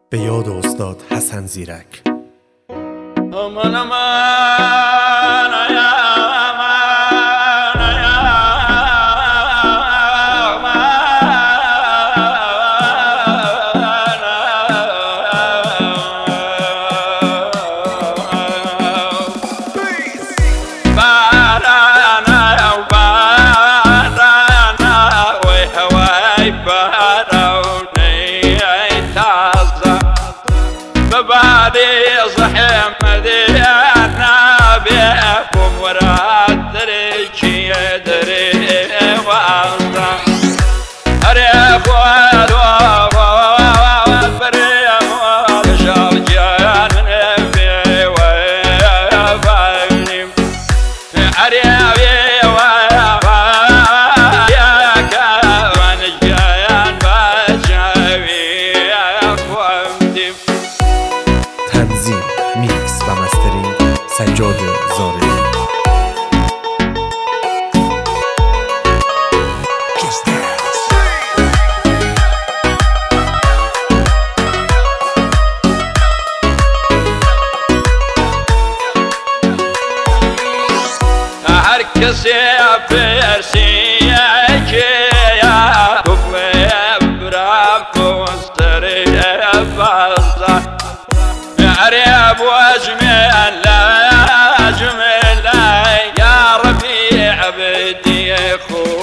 به یاد استاد حسن زیرک. امان امان یا امان یا بعدي صحيح مدينا بيكم ورا الدريكي يدري وعطا أريك والوغ والبريم والشرجان نبي ويفعلني أريبي وياك ونجيان بشاوي أخوامدي. تنظیم، میکس و مسترینگ سجاد زارعی. هر کسی فرسی یا کفله برام کوستری فضا عريب واجمل لا اجمل يا ربيع بدي اخو